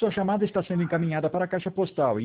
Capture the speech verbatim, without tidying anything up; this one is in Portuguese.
sua chamada está sendo encaminhada para a caixa postal